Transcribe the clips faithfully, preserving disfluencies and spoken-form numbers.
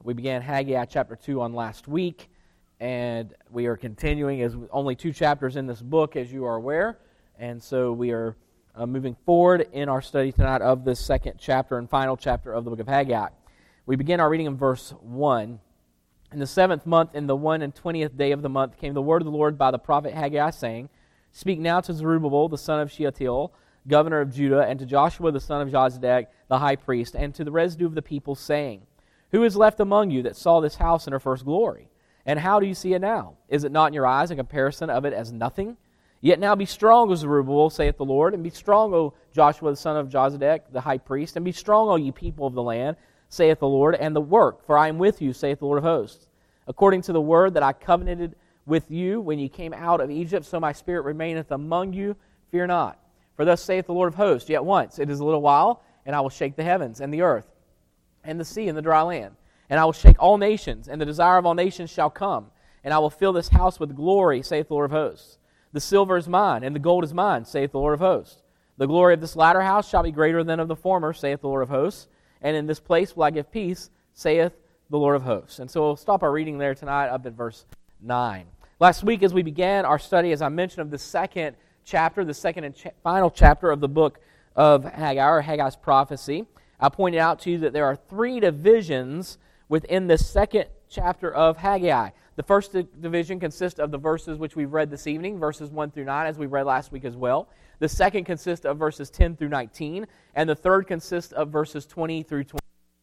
We began Haggai chapter two on last week, and we are continuing as only two chapters in this book, as you are aware. And so we are uh, moving forward in our study tonight of this second chapter and final chapter of the book of Haggai. We begin our reading in verse one. In the seventh month, in the one and twentieth day of the month, came the word of the Lord by the prophet Haggai, saying, Speak now to Zerubbabel, the son of Shealtiel, governor of Judah, and to Joshua, the son of Jozadak, the high priest, and to the residue of the people, saying, Who is left among you that saw this house in her first glory? And how do you see it now? Is it not in your eyes a comparison of it as nothing? Yet now be strong, O Zerubbabel, saith the Lord, and be strong, O Joshua, the son of Jozadak, the high priest, and be strong, O ye people of the land, saith the Lord, and the work, for I am with you, saith the Lord of hosts. According to the word that I covenanted with you when ye came out of Egypt, so my spirit remaineth among you, fear not. For thus saith the Lord of hosts, Yet once, it is a little while, and I will shake the heavens and the earth, and the sea and the dry land. And I will shake all nations, and the desire of all nations shall come. And I will fill this house with glory, saith the Lord of hosts. The silver is mine, and the gold is mine, saith the Lord of hosts. The glory of this latter house shall be greater than of the former, saith the Lord of hosts. And in this place will I give peace, saith the Lord of hosts. And so we'll stop our reading there tonight up at verse nine. Last week as we began our study, as I mentioned, of the second chapter, the second and cha- final chapter of the book of Haggai, or Haggai's prophecy, I pointed out to you that there are three divisions within the second chapter of Haggai. The first division consists of the verses which we've read this evening, verses one through nine, as we read last week as well. The second consists of verses ten through nineteen, and the third consists of verses twenty through twenty.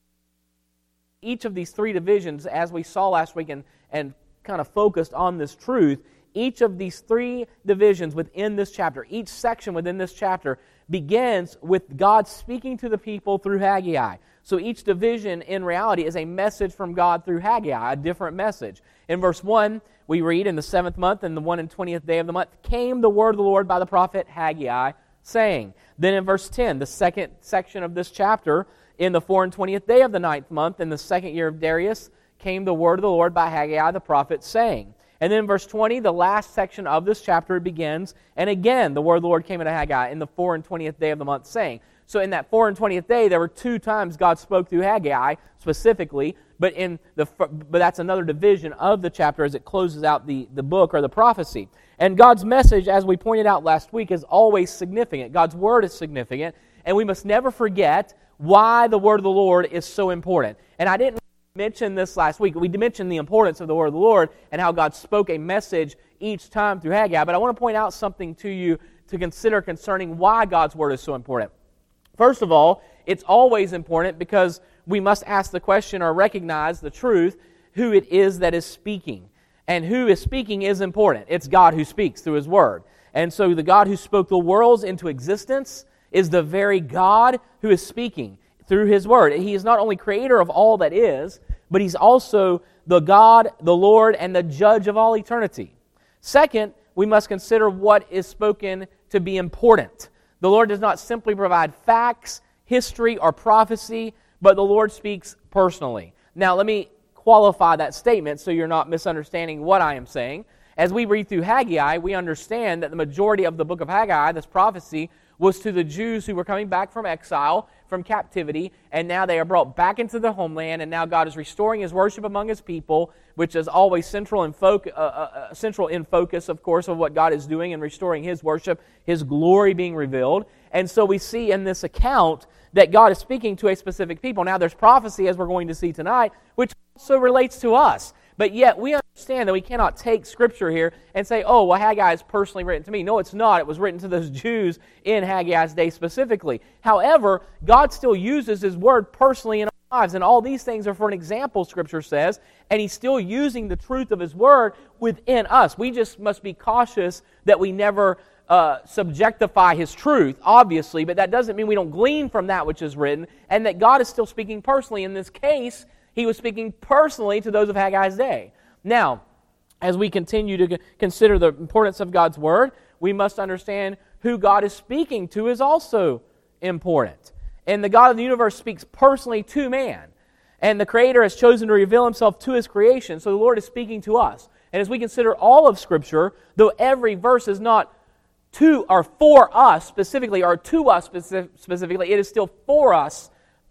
Each of these three divisions, as we saw last week and, and kind of focused on this truth, each of these three divisions within this chapter, each section within this chapter, begins with God speaking to the people through Haggai. So each division, in reality, is a message from God through Haggai, a different message. In verse one, we read, In the seventh month, and the one and twentieth day of the month, came the word of the Lord by the prophet Haggai, saying. Then in verse ten, the second section of this chapter, In the four and twentieth day of the ninth month, in the second year of Darius, came the word of the Lord by Haggai the prophet, saying. And then in verse twenty, the last section of this chapter begins, And again the word of the Lord came unto Haggai in the four and twentieth day of the month, saying. So in that four and twentieth day, there were two times God spoke through Haggai specifically, but in the but that's another division of the chapter as it closes out the, the book or the prophecy. And God's message, as we pointed out last week, is always significant. God's word is significant, and we must never forget why the word of the Lord is so important. And I didn't mention this last week. We mentioned the importance of the word of the Lord and how God spoke a message each time through Haggai, but I want to point out something to you to consider concerning why God's word is so important. First of all, it's always important because we must ask the question or recognize the truth, who it is that is speaking. And who is speaking is important. It's God who speaks through His Word. And so the God who spoke the worlds into existence is the very God who is speaking through His Word. He is not only creator of all that is, but He's also the God, the Lord, and the judge of all eternity. Second, we must consider what is spoken to be important. The Lord does not simply provide facts, history, or prophecy, but the Lord speaks personally. Now, let me qualify that statement so you're not misunderstanding what I am saying. As we read through Haggai, we understand that the majority of the book of Haggai, this prophecy, was to the Jews who were coming back from exile, from captivity, and now they are brought back into the homeland, and now God is restoring His worship among His people, which is always central in, fo- uh, uh, central in focus, of course, of what God is doing in restoring His worship, His glory being revealed. And so we see in this account that God is speaking to a specific people. Now there's prophecy, as we're going to see tonight, which also relates to us. But yet we understand that we cannot take Scripture here and say, oh, well, Haggai is personally written to me. No, it's not. It was written to those Jews in Haggai's day specifically. However, God still uses His Word personally in our lives, and all these things are for an example, Scripture says, and He's still using the truth of His Word within us. We just must be cautious that we never uh, subjectify His truth, obviously, but that doesn't mean we don't glean from that which is written, and that God is still speaking personally. In this case, He was speaking personally to those of Haggai's day. Now, as we continue to consider the importance of God's Word, we must understand who God is speaking to is also important. And the God of the universe speaks personally to man. And the Creator has chosen to reveal Himself to His creation, so the Lord is speaking to us. And as we consider all of Scripture, though every verse is not to or for us specifically, or to us specifically, it is still for us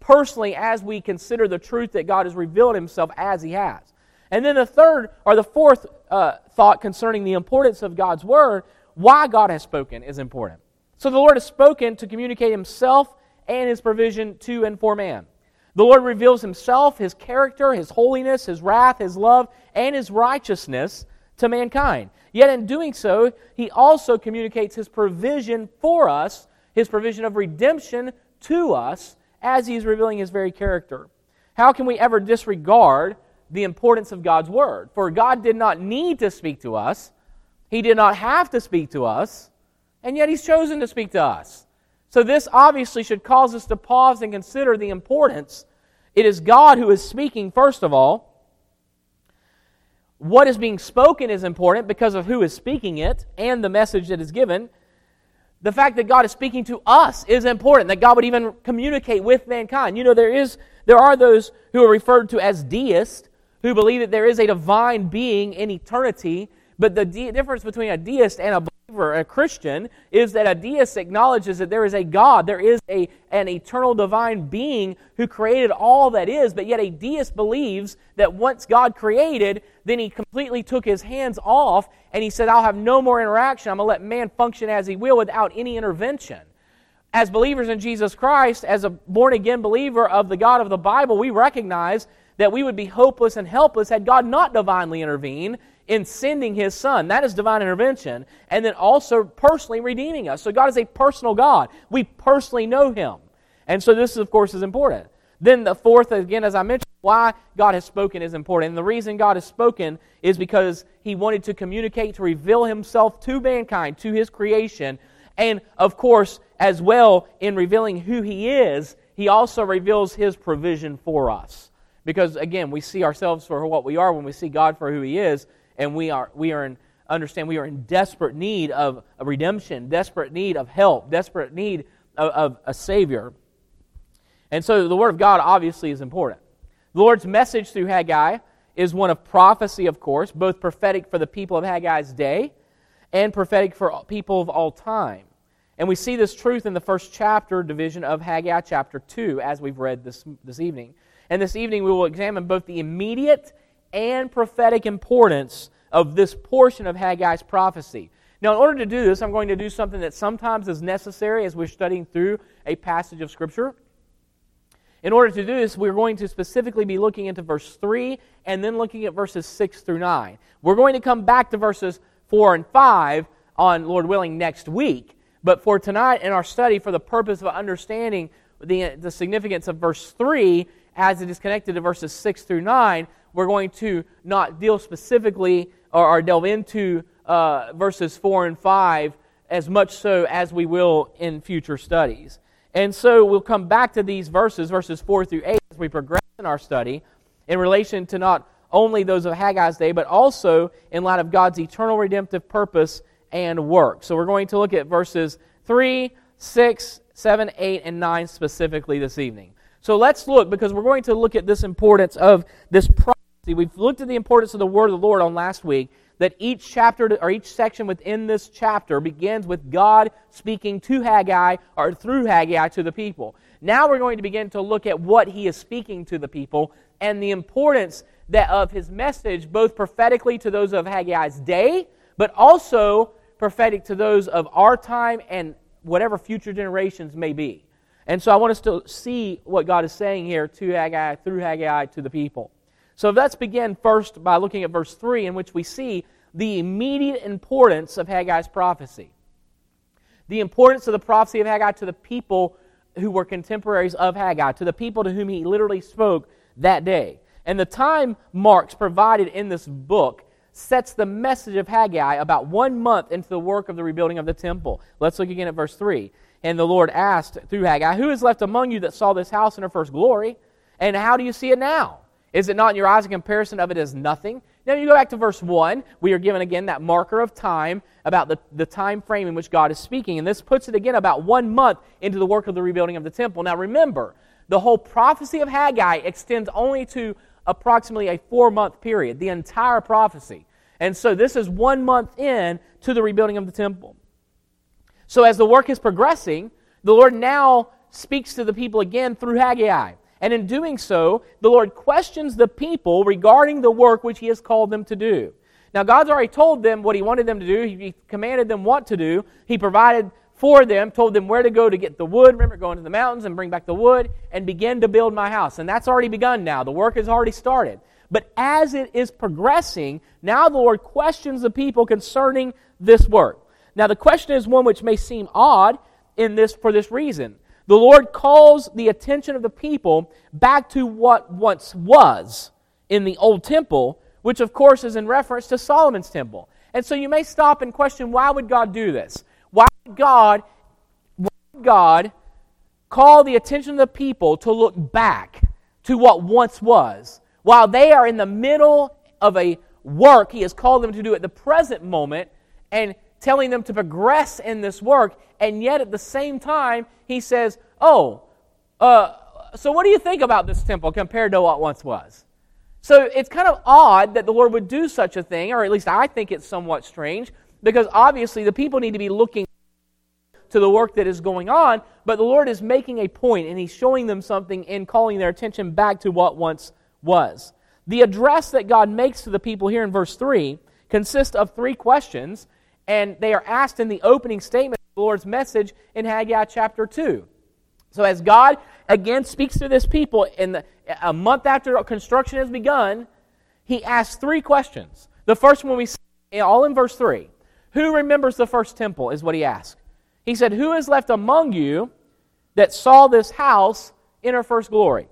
personally as we consider the truth that God has revealed Himself as He has. And then the third, or the fourth uh, thought concerning the importance of God's Word, why God has spoken is important. So the Lord has spoken to communicate Himself and His provision to and for man. The Lord reveals Himself, His character, His holiness, His wrath, His love, and His righteousness to mankind. Yet in doing so, He also communicates His provision for us, His provision of redemption to us, as He is revealing His very character. How can we ever disregard the importance of God's Word? For God did not need to speak to us. He did not have to speak to us, and yet He's chosen to speak to us. So this obviously should cause us to pause and consider the importance. It is God who is speaking, first of all. What is being spoken is important because of who is speaking it and the message that is given. The fact that God is speaking to us is important, that God would even communicate with mankind. You know, there is there are those who are referred to as deists who believe that there is a divine being in eternity, but the de- difference between a deist and a believer, a Christian, is that a deist acknowledges that there is a God, there is a, an eternal divine being who created all that is, but yet a deist believes that once God created, then He completely took His hands off and He said, I'll have no more interaction, I'm going to let man function as he will without any intervention. As believers in Jesus Christ, as a born-again believer of the God of the Bible, we recognize that we would be hopeless and helpless had God not divinely intervened in sending His Son. That is divine intervention. And then also personally redeeming us. So God is a personal God. We personally know Him. And so this, of course, is important. Then the fourth, again, as I mentioned, why God has spoken is important. And the reason God has spoken is because He wanted to communicate, to reveal Himself to mankind, to His creation. And, of course, as well, in revealing who He is, He also reveals His provision for us. Because, again, we see ourselves for what we are when we see God for who He is. And we are we are in understand we are in desperate need of a redemption, desperate need of help, desperate need of, of a Savior. And so the Word of God obviously is important. The Lord's message through Haggai is one of prophecy, of course, both prophetic for the people of Haggai's day and prophetic for people of all time. And we see this truth in the first chapter division of Haggai chapter two, as we've read this, this evening. And this evening we will examine both the immediate and prophetic importance of this portion of Haggai's prophecy. Now, in order to do this, I'm going to do something that sometimes is necessary as we're studying through a passage of Scripture. In order to do this, we're going to specifically be looking into verse three and then looking at verses six through nine. We're going to come back to verses four and five on, Lord willing, next week. But for tonight in our study, for the purpose of understanding the, the significance of verse three as it is connected to verses six through nine, we're going to not deal specifically or, or delve into uh, verses four and five as much so as we will in future studies. And so we'll come back to these verses, verses four through eight, as we progress in our study in relation to not only those of Haggai's day, but also in light of God's eternal redemptive purpose and work. So we're going to look at verses three, six, seven, eight, and nine specifically this evening. So let's look, because we're going to look at this importance of this prophecy. We've looked at the importance of the word of the Lord on last week, that each chapter or each section within this chapter begins with God speaking to Haggai or through Haggai to the people. Now we're going to begin to look at what he is speaking to the people and the importance that of his message, both prophetically to those of Haggai's day, but also prophetic to those of our time and whatever future generations may be. And so I want us to see what God is saying here to Haggai, through Haggai to the people. So let's begin first by looking at verse three, in which we see the immediate importance of Haggai's prophecy. The importance of the prophecy of Haggai to the people who were contemporaries of Haggai, to the people to whom he literally spoke that day. And the time marks provided in this book sets the message of Haggai about one month into the work of the rebuilding of the temple. Let's look again at verse three. And the Lord asked through Haggai, "Who is left among you that saw this house in her first glory? And how do you see it now? Is it not in your eyes a comparison of it as nothing?" Now you go back to verse one. We are given again that marker of time about the, the time frame in which God is speaking. And this puts it again about one month into the work of the rebuilding of the temple. Now remember, the whole prophecy of Haggai extends only to approximately a four-month period, the entire prophecy. And so this is one month in to the rebuilding of the temple. So as the work is progressing, the Lord now speaks to the people again through Haggai. And in doing so, the Lord questions the people regarding the work which He has called them to do. Now, God's already told them what He wanted them to do. He commanded them what to do. He provided for them, told them where to go to get the wood. Remember, go into the mountains and bring back the wood and begin to build my house. And that's already begun now. The work has already started. But as it is progressing, now the Lord questions the people concerning this work. Now, the question is one which may seem odd in this for this reason. The Lord calls the attention of the people back to what once was in the old temple, which of course is in reference to Solomon's temple. And so you may stop and question, why would God do this? Why would God, why would God call the attention of the people to look back to what once was, while they are in the middle of a work He has called them to do at the present moment, and telling them to progress in this work, and yet at the same time He says, oh, uh, so what do you think about this temple compared to what once was? So it's kind of odd that the Lord would do such a thing, or at least I think it's somewhat strange, because obviously the people need to be looking to the work that is going on, but the Lord is making a point, and He's showing them something and calling their attention back to what once was. The address that God makes to the people here in verse three consists of three questions, and they are asked in the opening statement of the Lord's message in Haggai chapter two. So as God again speaks to this people in the, a month after construction has begun, He asks three questions. The first one we see all in verse three. Who remembers the first temple is what He asked. He said, who is left among you that saw this house in her first glory?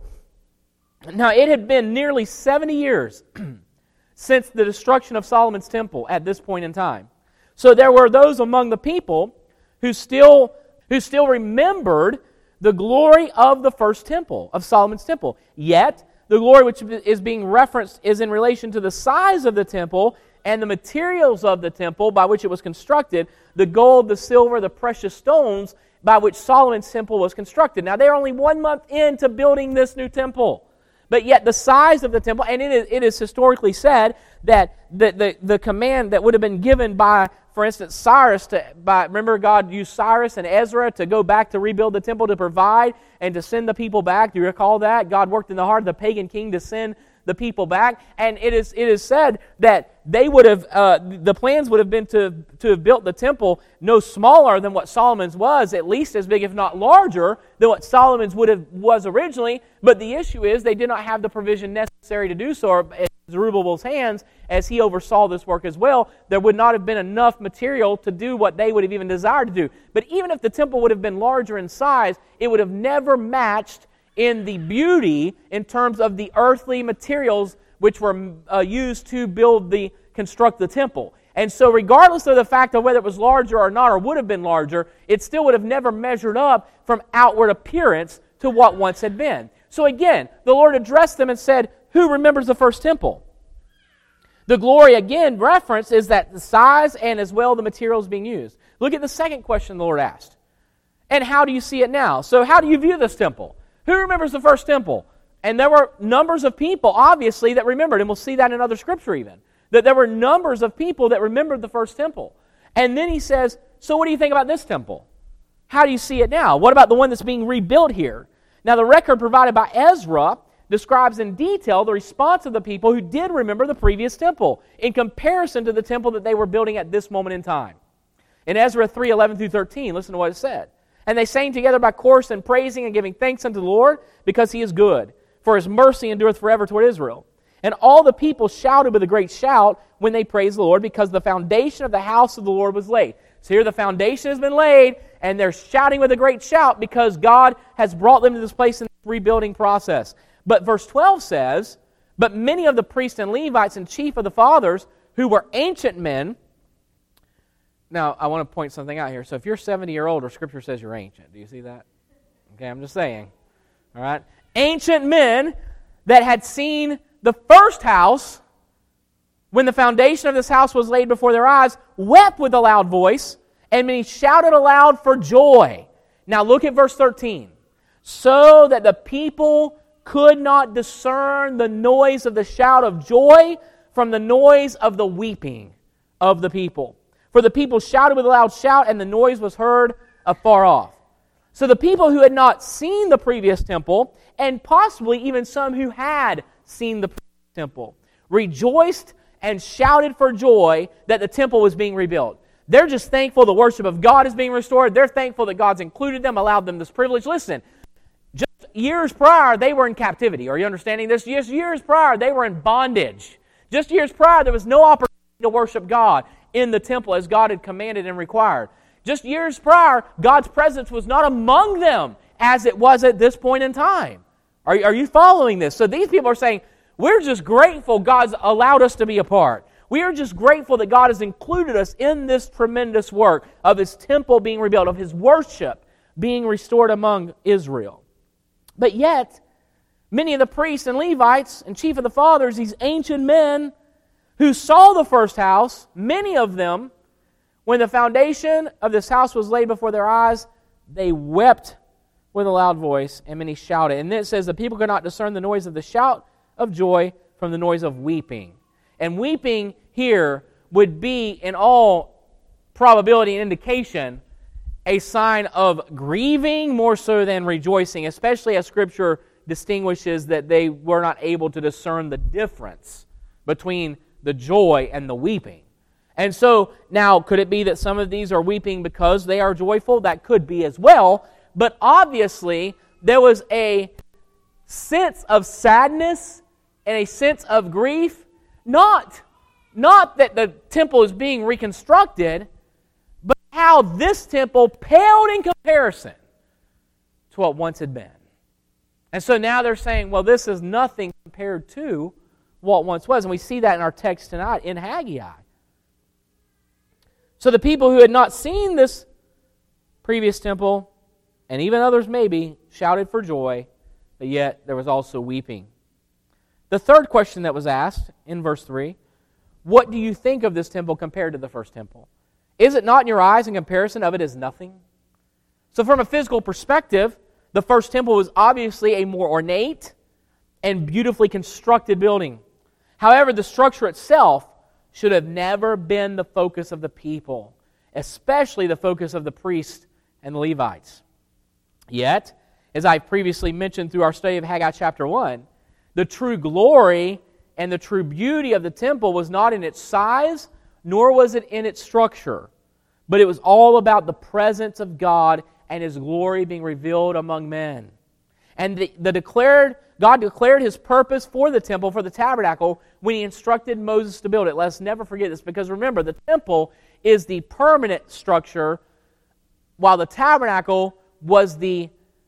Now it had been nearly seventy years since the destruction of Solomon's temple at this point in time. So there were those among the people who still, who still remembered the glory of the first temple, of Solomon's temple. Yet, the glory which is being referenced is in relation to the size of the temple and the materials of the temple by which it was constructed, the gold, the silver, the precious stones by which Solomon's temple was constructed. Now, they're only one month into building this new temple. But yet the size of the temple, and it is, it is historically said that the, the, the command that would have been given by, for instance, Cyrus, to, by, remember God used Cyrus and Ezra to go back to rebuild the temple, to provide and to send the people back. Do you recall that? God worked in the heart of the pagan king to send the people back. And it is it is said that they would have, uh, the plans would have been to, to have built the temple no smaller than what Solomon's was, at least as big, if not larger, than what Solomon's would have was originally. But the issue is they did not have the provision necessary to do so. In Zerubbabel's hands, as he oversaw this work as well, there would not have been enough material to do what they would have even desired to do. But even if the temple would have been larger in size, it would have never matched in the beauty in terms of the earthly materials which were uh, used to build the, construct the temple. And so regardless of the fact of whether it was larger or not, or would have been larger, it still would have never measured up from outward appearance to what once had been. So again, the Lord addressed them and said, who remembers the first temple? The glory, again, reference is that the size and as well the materials being used. Look at the second question the Lord asked. And how do you see it now? So how do you view this temple? Who remembers the first temple? And there were numbers of people, obviously, that remembered. And we'll see that in other scripture even. That there were numbers of people that remembered the first temple. And then he says, so what do you think about this temple? How do you see it now? What about the one that's being rebuilt here? Now the record provided by Ezra describes in detail the response of the people who did remember the previous temple in comparison to the temple that they were building at this moment in time. In Ezra three, eleven through thirteen, listen to what it said. And they sang together by chorus and praising and giving thanks unto the Lord, because He is good, for His mercy endureth forever toward Israel. And all the people shouted with a great shout when they praised the Lord, because the foundation of the house of the Lord was laid. So here the foundation has been laid, and they're shouting with a great shout because God has brought them to this place in the rebuilding process. But verse twelve says, but many of the priests and Levites and chief of the fathers, who were ancient men. Now, I want to point something out here. So if you're seventy year old, or Scripture says you're ancient. Do you see that? Okay, I'm just saying. All right. Ancient men that had seen the first house, when the foundation of this house was laid before their eyes, wept with a loud voice, and many shouted aloud for joy. Now look at verse thirteen. So that the people could not discern the noise of the shout of joy from the noise of the weeping of the people. For the people shouted with a loud shout, and the noise was heard afar off. So the people who had not seen the previous temple, and possibly even some who had seen the previous temple, rejoiced and shouted for joy that the temple was being rebuilt. They're just thankful the worship of God is being restored. They're thankful that God's included them, allowed them this privilege. Listen, just years prior, they were in captivity. Are you understanding this? Just years prior, they were in bondage. Just years prior, there was no opportunity to worship God in the temple as God had commanded and required. Just years prior, God's presence was not among them as it was at this point in time. Are, are you following this? So these people are saying, we're just grateful God's allowed us to be a part. We are just grateful that God has included us in this tremendous work of His temple being rebuilt, of His worship being restored among Israel. But yet, many of the priests and Levites and chief of the fathers, these ancient men who saw the first house, many of them, when the foundation of this house was laid before their eyes, they wept with a loud voice, and many shouted. And then it says the people could not discern the noise of the shout of joy from the noise of weeping. And weeping here would be, in all probability and indication, a sign of grieving more so than rejoicing, especially as Scripture distinguishes that they were not able to discern the difference between the joy and the weeping. And so, now, could it be that some of these are weeping because they are joyful? That could be as well. But obviously, there was a sense of sadness and a sense of grief. Not, not that the temple is being reconstructed, but how this temple paled in comparison to what once had been. And so now they're saying, well, this is nothing compared to what once was. And we see that in our text tonight in Haggai. So the people who had not seen this previous temple, and even others maybe, shouted for joy, but yet there was also weeping. The third question that was asked in verse three, what do you think of this temple compared to the first temple? Is it not in your eyes in comparison of it as nothing? So from a physical perspective, the first temple was obviously a more ornate and beautifully constructed building. However, the structure itself should have never been the focus of the people, especially the focus of the priests and the Levites. Yet, as I previously mentioned through our study of Haggai chapter one, the true glory and the true beauty of the temple was not in its size, nor was it in its structure, but it was all about the presence of God and His glory being revealed among men. And the, the declared God declared His purpose for the temple, for the tabernacle, when He instructed Moses to build it. Let's never forget this, because remember, the temple is the permanent structure, while the tabernacle was the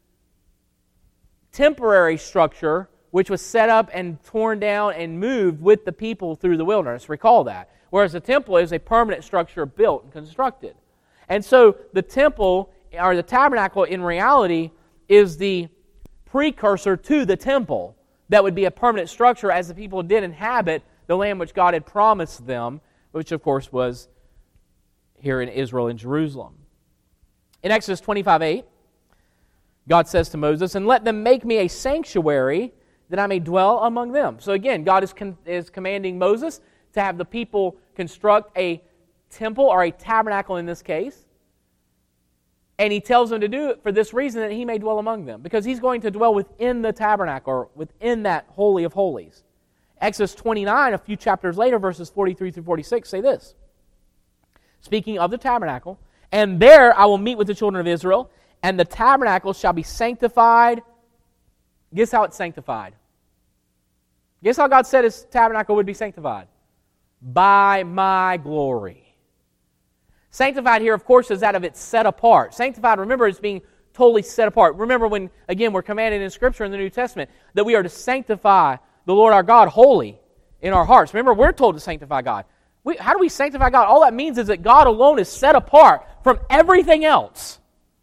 temporary structure, which was set up and torn down and moved with the people through the wilderness. Recall that. Whereas the temple is a permanent structure built and constructed. And so the temple, or the tabernacle in reality, is the precursor to the temple that would be a permanent structure as the people did inhabit the land which God had promised them, which of course was here in Israel in Jerusalem. In Exodus twenty-five eight, God says to Moses, "And let them make me a sanctuary that I may dwell among them." So again, God is, con- is commanding Moses to have the people construct a temple, or a tabernacle in this case. And He tells them to do it for this reason, that He may dwell among them. Because He's going to dwell within the tabernacle, or within that Holy of Holies. Exodus twenty-nine, a few chapters later, verses forty-three through forty-six, say this. Speaking of the tabernacle, "And there I will meet with the children of Israel, and the tabernacle shall be sanctified." Guess how it's sanctified? Guess how God said His tabernacle would be sanctified? By my glory. Sanctified here, of course, is that of it's set apart. Sanctified, remember, is being totally set apart. Remember when, again, we're commanded in Scripture in the New Testament that we are to sanctify the Lord our God wholly in our hearts. Remember, we're told to sanctify God. We, how do we sanctify God? All that means is that God alone is set apart from everything else.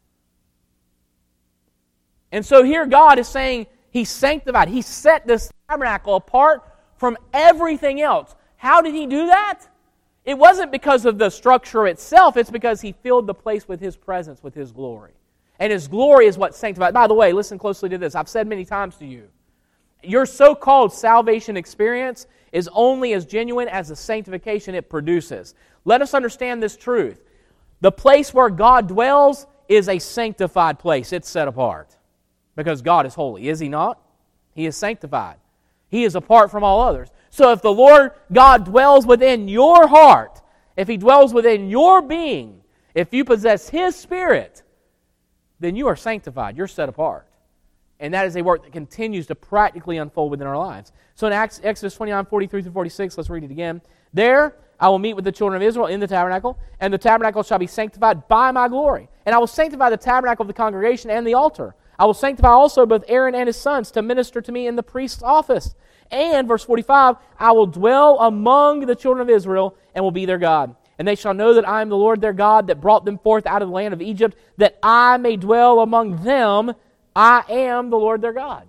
And so here God is saying He sanctified. He set this tabernacle apart from everything else. How did He do that? It wasn't because of the structure itself. It's because He filled the place with His presence, with His glory. And His glory is what sanctified. By the way, listen closely to this. I've said many times to you, your so-called salvation experience is only as genuine as the sanctification it produces. Let us understand this truth. The place where God dwells is a sanctified place. It's set apart. Because God is holy, is He not? He is sanctified. He is apart from all others. So if the Lord God dwells within your heart, if He dwells within your being, if you possess His Spirit, then you are sanctified. You're set apart. And that is a work that continues to practically unfold within our lives. So in Exodus twenty-nine, forty-three through forty-six, let's read it again. There I will meet with the children of Israel in the tabernacle, and the tabernacle shall be sanctified by my glory. And I will sanctify the tabernacle of the congregation and the altar. I will sanctify also both Aaron and his sons to minister to me in the priest's office. And, verse forty-five, I will dwell among the children of Israel and will be their God. And they shall know that I am the Lord their God that brought them forth out of the land of Egypt, that I may dwell among them. I am the Lord their God.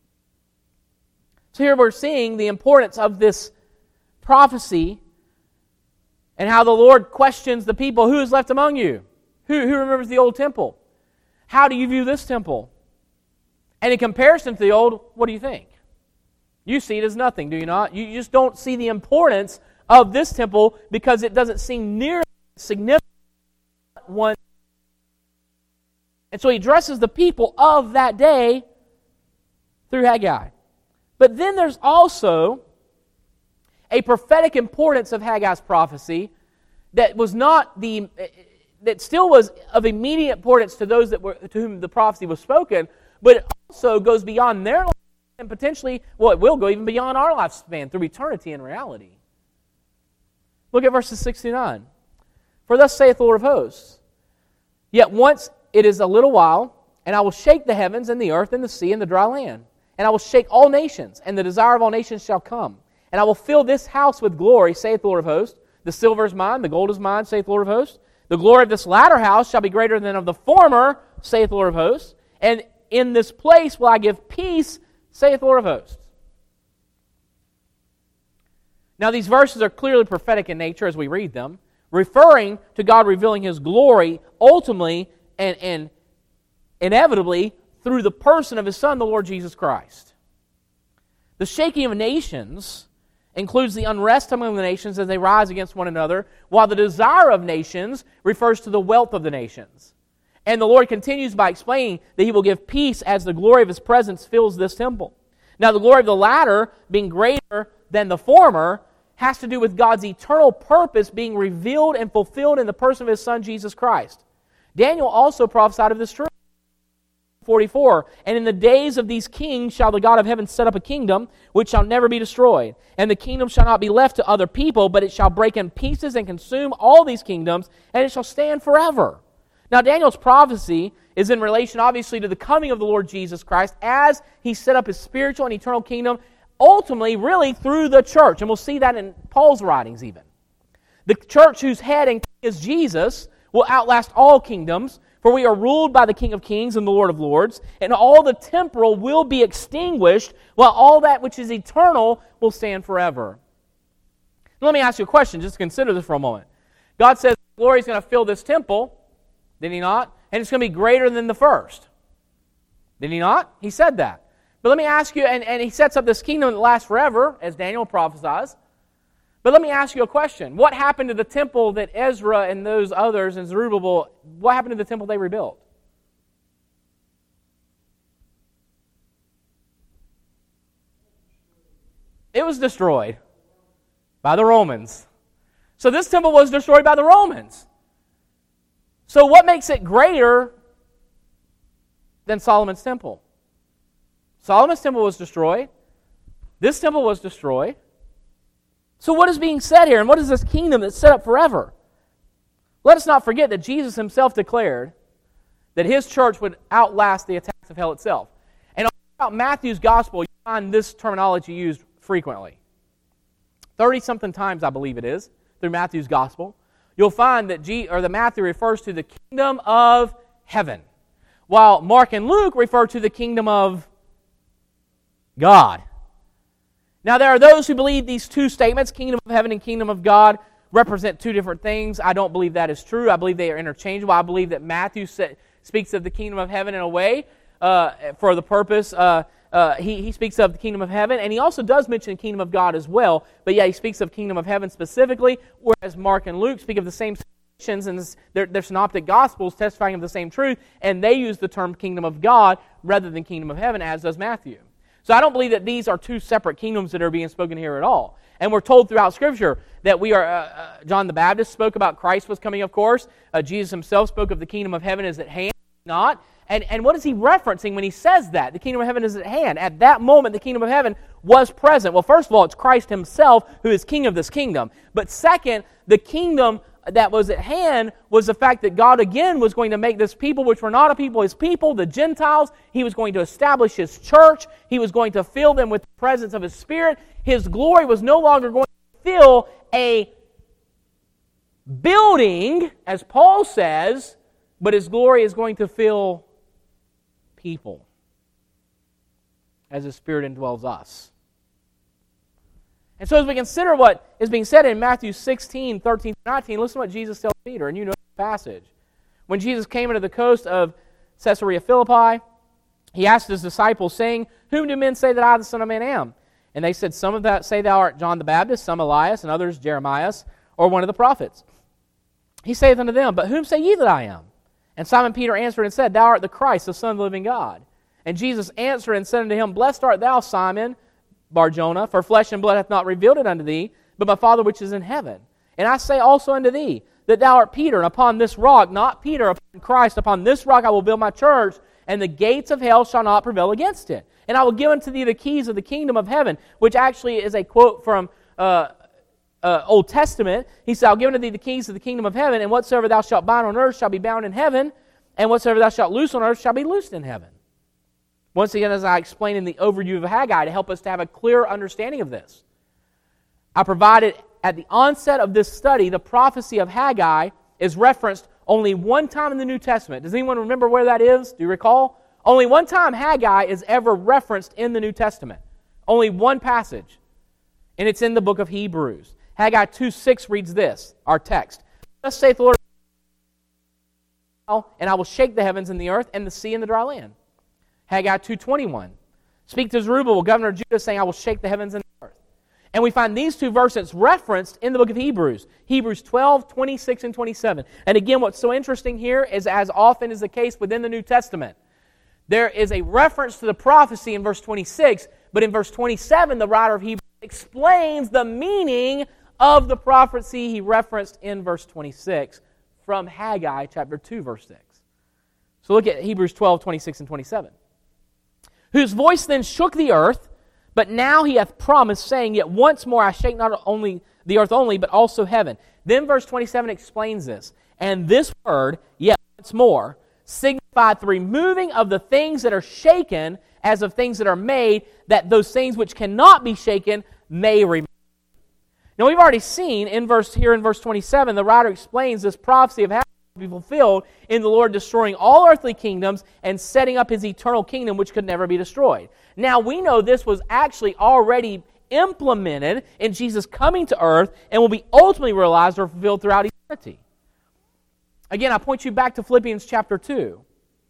So here we're seeing the importance of this prophecy and how the Lord questions the people, who is left among you? Who, who remembers the old temple? How do you view this temple? And in comparison to the old, what do you think? You see it as nothing, do you not? You just don't see the importance of this temple because it doesn't seem nearly significant one. And so he addresses the people of that day through Haggai. But then there's also a prophetic importance of Haggai's prophecy that was not the that still was of immediate importance to those that were to whom the prophecy was spoken, but it also goes beyond their life and potentially, well, it will go even beyond our lifespan through eternity in reality. Look at verses six through nine. For thus saith the Lord of hosts, yet once it is a little while, and I will shake the heavens and the earth and the sea and the dry land. And I will shake all nations, and the desire of all nations shall come. And I will fill this house with glory, saith the Lord of hosts. The silver is mine, the gold is mine, saith the Lord of hosts. The glory of this latter house shall be greater than of the former, saith the Lord of hosts. And in this place will I give peace, saith the Lord of hosts. Now these verses are clearly prophetic in nature as we read them, referring to God revealing His glory ultimately and, and inevitably through the person of His Son, the Lord Jesus Christ. The shaking of nations includes the unrest among the nations as they rise against one another, while the desire of nations refers to the wealth of the nations. And the Lord continues by explaining that He will give peace as the glory of His presence fills this temple. Now the glory of the latter, being greater than the former, has to do with God's eternal purpose being revealed and fulfilled in the person of His Son, Jesus Christ. Daniel also prophesied of this truth. forty-four, and in the days of these kings shall the God of heaven set up a kingdom which shall never be destroyed. And the kingdom shall not be left to other people, but it shall break in pieces and consume all these kingdoms, and it shall stand forever. Now Daniel's prophecy is in relation obviously to the coming of the Lord Jesus Christ as He set up His spiritual and eternal kingdom, ultimately really through the church. And we'll see that in Paul's writings even. The church whose head and king is Jesus will outlast all kingdoms, for we are ruled by the King of Kings and the Lord of Lords, and all the temporal will be extinguished, while all that which is eternal will stand forever. Now, let me ask you a question, just consider this for a moment. God says glory is going to fill this temple, did He not? And it's going to be greater than the first. Did He not? He said that. But let me ask you, and, and He sets up this kingdom that lasts forever, as Daniel prophesies. But let me ask you a question. What happened to the temple that Ezra and those others and Zerubbabel, what happened to the temple they rebuilt? It was destroyed by the Romans. So this temple was destroyed by the Romans. So what makes it greater than Solomon's temple? Solomon's temple was destroyed. This temple was destroyed. So what is being said here, and what is this kingdom that's set up forever? Let us not forget that Jesus Himself declared that His church would outlast the attacks of hell itself. And about Matthew's gospel, you find this terminology used frequently. Thirty-something times, I believe it is, through Matthew's gospel. You'll find that G, or the Matthew refers to the kingdom of heaven, while Mark and Luke refer to the kingdom of God. Now, there are those who believe these two statements, kingdom of heaven and kingdom of God, represent two different things. I don't believe that is true. I believe they are interchangeable. I believe that Matthew speaks of the kingdom of heaven in a way uh, for the purpose. Uh, uh, he, he speaks of the kingdom of heaven, and he also does mention the kingdom of God as well. But yeah, he speaks of kingdom of heaven specifically, whereas Mark and Luke speak of the same and they're, they're synoptic gospels testifying of the same truth, and they use the term kingdom of God rather than kingdom of heaven, as does Matthew. So I don't believe that these are two separate kingdoms that are being spoken here at all. And we're told throughout Scripture that we are, uh, uh, John the Baptist spoke about Christ was coming, of course. Uh, Jesus himself spoke of the kingdom of heaven is at hand, not. And, and what is he referencing when he says that? The kingdom of heaven is at hand. At that moment, the kingdom of heaven was present. Well, first of all, it's Christ himself who is king of this kingdom. But second, the kingdom that was at hand was the fact that God again was going to make this people, which were not a people, his people, the Gentiles. He was going to establish his church. He was going to fill them with the presence of his Spirit. His glory was no longer going to fill a building, as Paul says, but his glory is going to fill people as his Spirit indwells us. And so as we consider what is being said in Matthew sixteen, thirteen, nineteen, listen to what Jesus tells Peter, and you know the passage. When Jesus came into the coast of Caesarea Philippi, he asked his disciples, saying, "Whom do men say that I, the Son of Man, am?" And they said, "Some of that say thou art John the Baptist, some Elias, and others Jeremiah, or one of the prophets." He saith unto them, "But whom say ye that I am?" And Simon Peter answered and said, "Thou art the Christ, the Son of the living God." And Jesus answered and said unto him, "Blessed art thou, Simon Bar-Jonah, for flesh and blood hath not revealed it unto thee, but my Father which is in heaven. And I say also unto thee, that thou art Peter, and upon this rock, not Peter, upon Christ, upon this rock I will build my church, and the gates of hell shall not prevail against it. And I will give unto thee the keys of the kingdom of heaven," which actually is a quote from uh, uh, Old Testament. He said, "I'll give unto thee the keys of the kingdom of heaven, and whatsoever thou shalt bind on earth shall be bound in heaven, and whatsoever thou shalt loose on earth shall be loosed in heaven." Once again, as I explained in the overview of Haggai, to help us to have a clear understanding of this, I provided at the onset of this study, the prophecy of Haggai is referenced only one time in the New Testament. Does anyone remember where that is? Do you recall? Only one time Haggai is ever referenced in the New Testament. Only one passage. And it's in the book of Hebrews. Haggai two six reads this, our text. "Thus saith the Lord, and I will shake the heavens and the earth and the sea and the dry land." Haggai two twenty-one. "Speak to Zerubbabel, governor of Judah, saying, I will shake the heavens and the earth." And we find these two verses referenced in the book of Hebrews. Hebrews twelve, twenty-six, and twenty-seven. And again, what's so interesting here is, as often is the case within the New Testament, there is a reference to the prophecy in verse twenty-six, but in verse twenty-seven, the writer of Hebrews explains the meaning of the prophecy he referenced in verse twenty-six from Haggai chapter two, verse six. So look at Hebrews twelve, twenty-six, and twenty-seven. "Whose voice then shook the earth, but now he hath promised, saying, Yet once more I shake not only the earth only, but also heaven." Then verse twenty-seven explains this. "And this word, yet once more, signified the removing of the things that are shaken as of things that are made, that those things which cannot be shaken may remain." Now we've already seen in verse here in verse twenty-seven, the writer explains this prophecy of Haggai be fulfilled in the Lord destroying all earthly kingdoms and setting up his eternal kingdom which could never be destroyed. Now we know this was actually already implemented in Jesus coming to earth and will be ultimately realized or fulfilled throughout eternity. Again, I point you back to Philippians chapter two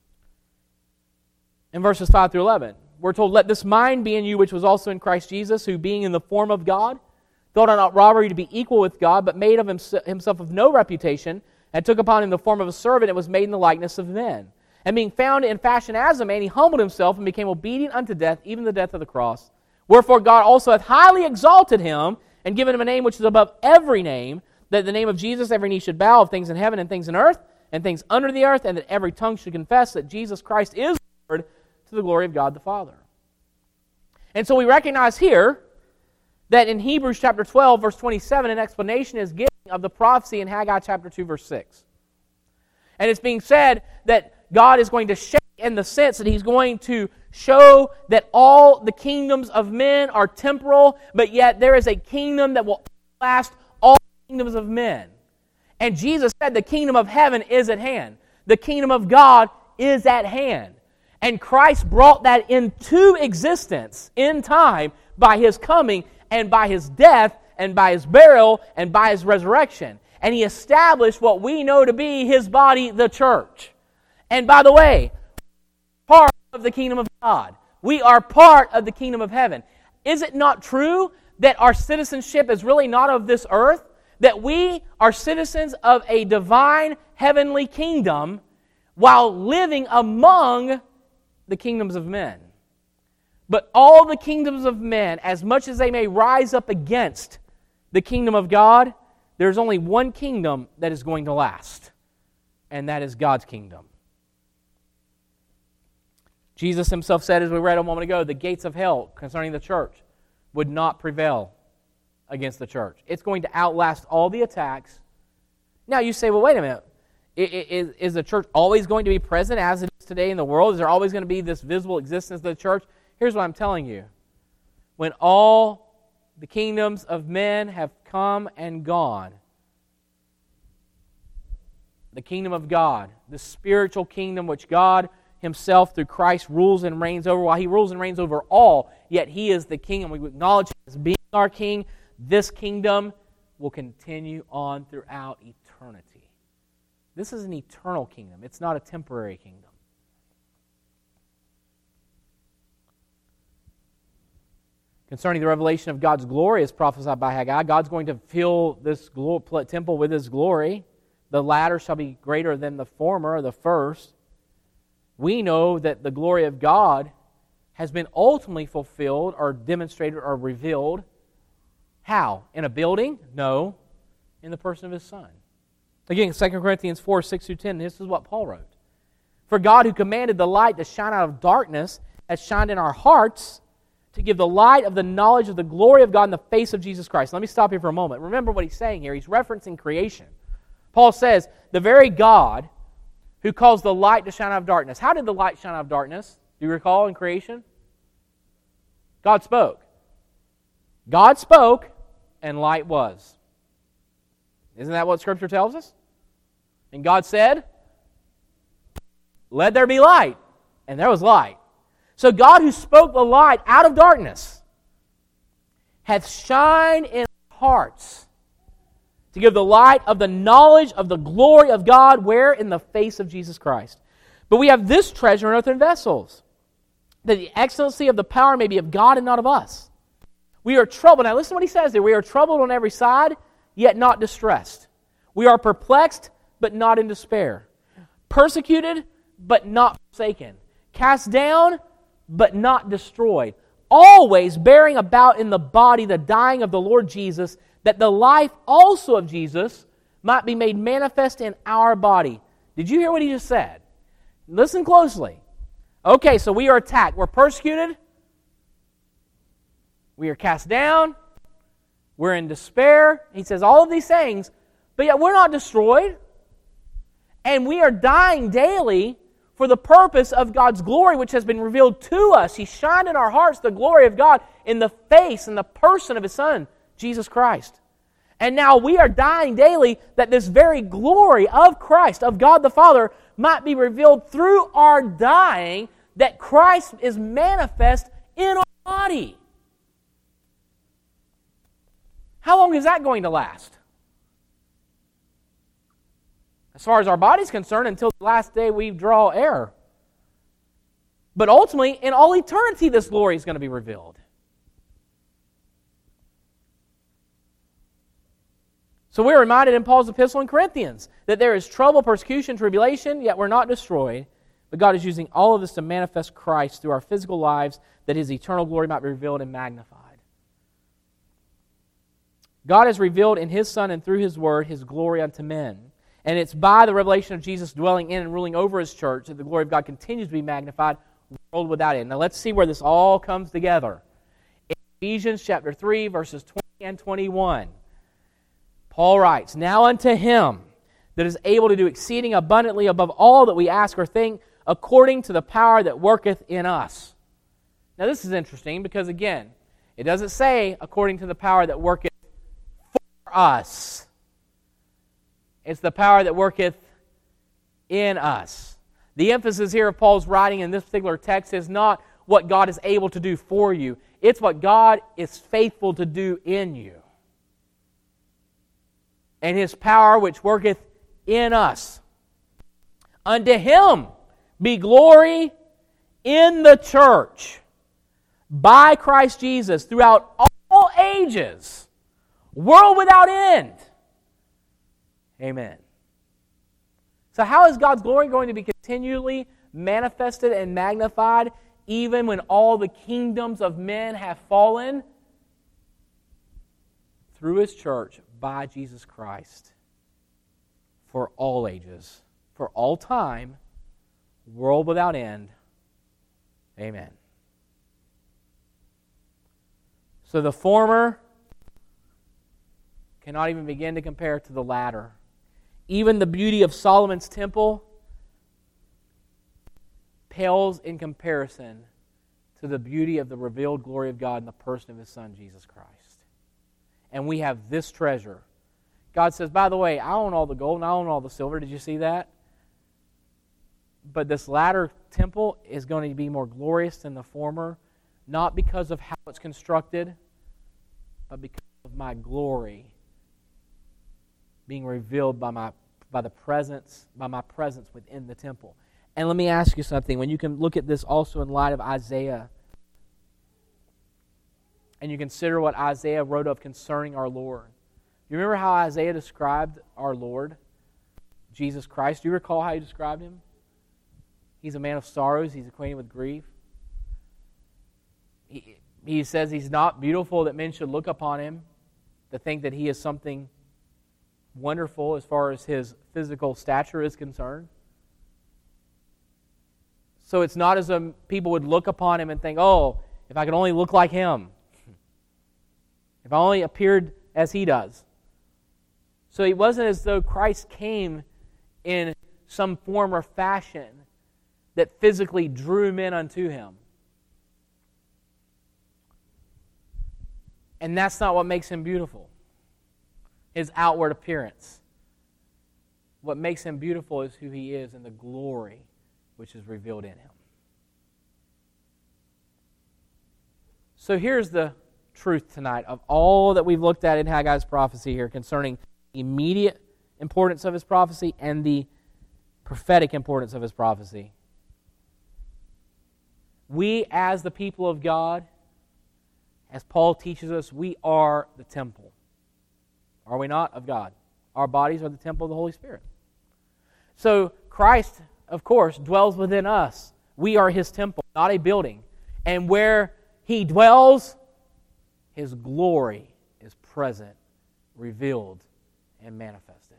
in verses five through eleven. We're told, "Let this mind be in you which was also in Christ Jesus, who being in the form of God, thought it not robbery to be equal with God, but made of himself of no reputation, and took upon him the form of a servant, and was made in the likeness of men. And being found in fashion as a man, he humbled himself and became obedient unto death, even the death of the cross. Wherefore God also hath highly exalted him, and given him a name which is above every name, that at the name of Jesus every knee should bow, of things in heaven and things in earth, and things under the earth, and that every tongue should confess that Jesus Christ is Lord, to the glory of God the Father." And so we recognize here that in Hebrews chapter twelve, verse twenty-seven, an explanation is given of the prophecy in Haggai chapter two, verse six. And it's being said that God is going to shake in the sense that he's going to show that all the kingdoms of men are temporal, but yet there is a kingdom that will last all kingdoms of men. And Jesus said the kingdom of heaven is at hand. The kingdom of God is at hand. And Christ brought that into existence in time by his coming and by his death and by his burial and by his resurrection. And he established what we know to be his body, the church. And by the way, part of the kingdom of God. We are part of the kingdom of heaven. Is it not true that our citizenship is really not of this earth? that we are citizens of a divine heavenly kingdom while living among the kingdoms of men. But all the kingdoms of men, as much as they may rise up against the kingdom of God, there's only one kingdom that is going to last, and that is God's kingdom. Jesus himself said, as we read a moment ago, the gates of hell concerning the church would not prevail against the church. It's going to outlast all the attacks. Now you say, well, wait a minute. Is, is the church always going to be present as it is today in the world? Is there always going to be this visible existence of the church? Here's what I'm telling you. When all the kingdoms of men have come and gone, the kingdom of God, the spiritual kingdom which God himself through Christ rules and reigns over, while he rules and reigns over all, yet he is the king, and we acknowledge him as being our king, this kingdom will continue on throughout eternity. This is an eternal kingdom. It's not a temporary kingdom. Concerning the revelation of God's glory as prophesied by Haggai, God's going to fill this temple with His glory. The latter shall be greater than the former, or the first. We know that the glory of God has been ultimately fulfilled or demonstrated or revealed. How? In a building? No. In the person of His Son. Again, Second Corinthians four, six through ten, this is what Paul wrote. For God, who commanded the light to shine out of darkness, has shined in our hearts to give the light of the knowledge of the glory of God in the face of Jesus Christ. Let me stop here for a moment. Remember what he's saying here. He's referencing creation. Paul says, the very God who caused the light to shine out of darkness. How did the light shine out of darkness? Do you recall in creation? God spoke. God spoke, and light was. Isn't that what Scripture tells us? And God said, let there be light. And there was light. So God, who spoke the light out of darkness, hath shined in our hearts to give the light of the knowledge of the glory of God, where? In the face of Jesus Christ. But we have this treasure in earthen vessels, that the excellency of the power may be of God and not of us. We are troubled. Now listen to what he says there. We are troubled on every side, yet not distressed. We are perplexed, but not in despair. Persecuted, but not forsaken. Cast down, but not destroyed. Always bearing about in the body the dying of the Lord Jesus, that the life also of Jesus might be made manifest in our body. Did you hear what he just said? Listen closely. Okay, so we are attacked. We're persecuted. We are cast down. We're in despair. He says all of these things, but yet we're not destroyed. And we are dying daily for the purpose of God's glory, which has been revealed to us. He shined in our hearts the glory of God in the face and the person of His Son, Jesus Christ. And now we are dying daily that this very glory of Christ, of God the Father, might be revealed through our dying, that Christ is manifest in our body. How long is that going to last? As far as our body's concerned, until the last day we draw air. But ultimately, in all eternity, this glory is going to be revealed. So we're reminded in Paul's epistle in Corinthians that there is trouble, persecution, tribulation, yet we're not destroyed. But God is using all of this to manifest Christ through our physical lives, that His eternal glory might be revealed and magnified. God has revealed in His Son and through His Word His glory unto men. And it's by the revelation of Jesus dwelling in and ruling over His church that the glory of God continues to be magnified, world without end. Now let's see where this all comes together. In Ephesians chapter three, verses twenty and twenty-one, Paul writes, now unto Him that is able to do exceeding abundantly above all that we ask or think, according to the power that worketh in us. Now this is interesting because, again, it doesn't say according to the power that worketh for us. It's the power that worketh in us. The emphasis here of Paul's writing in this particular text is not what God is able to do for you. It's what God is faithful to do in you. And His power which worketh in us. Unto Him be glory in the church by Christ Jesus throughout all ages, world without end. Amen. So how is God's glory going to be continually manifested and magnified even when all the kingdoms of men have fallen? Through His church, by Jesus Christ, for all ages, for all time, world without end. Amen. So the former cannot even begin to compare to the latter. Even the beauty of Solomon's temple pales in comparison to the beauty of the revealed glory of God in the person of His Son, Jesus Christ. And we have this treasure. God says, by the way, I own all the gold and I own all the silver. Did you see that? But this latter temple is going to be more glorious than the former, not because of how it's constructed, but because of my glory being revealed by my by the presence, by my presence within the temple. And let me ask you something. When you can look at this also in light of Isaiah, and you consider what Isaiah wrote of concerning our Lord. You remember how Isaiah described our Lord, Jesus Christ? Do you recall how he described Him? He's a man of sorrows. He's acquainted with grief. He, he says He's not beautiful that men should look upon Him, to think that He is something wonderful as far as His physical stature is concerned. So it's not as though people would look upon Him and think, oh, if I could only look like Him. If I only appeared as He does. So it wasn't as though Christ came in some form or fashion that physically drew men unto Him. And that's not what makes Him beautiful. His outward appearance. What makes Him beautiful is who He is and the glory which is revealed in Him. So here's the truth tonight of all that we've looked at in Haggai's prophecy here concerning the immediate importance of his prophecy and the prophetic importance of his prophecy. We, as the people of God, as Paul teaches us, we are the temple. Are we not, of God? Our bodies are the temple of the Holy Spirit. So Christ, of course, dwells within us. We are His temple, not a building. And where He dwells, His glory is present, revealed, and manifested.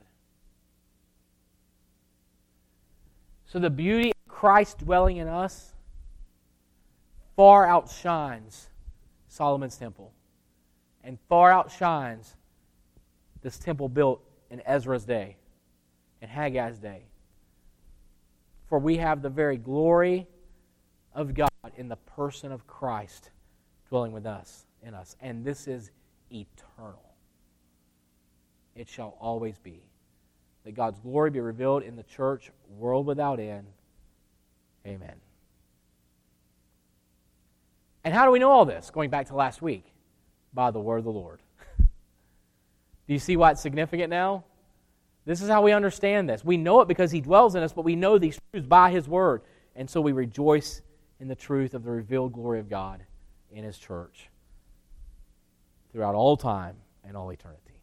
So the beauty of Christ dwelling in us far outshines Solomon's temple and far outshines this temple built in Ezra's day and Haggai's day. For we have the very glory of God in the person of Christ dwelling with us, in us. And this is eternal. It shall always be. That God's glory be revealed in the church, world without end. Amen. And how do we know all this? Going back to last week. By the word of the Lord. Do you see why it's significant now? This is how we understand this. We know it because He dwells in us, but we know these truths by His word. And so we rejoice in the truth of the revealed glory of God in His church throughout all time and all eternity.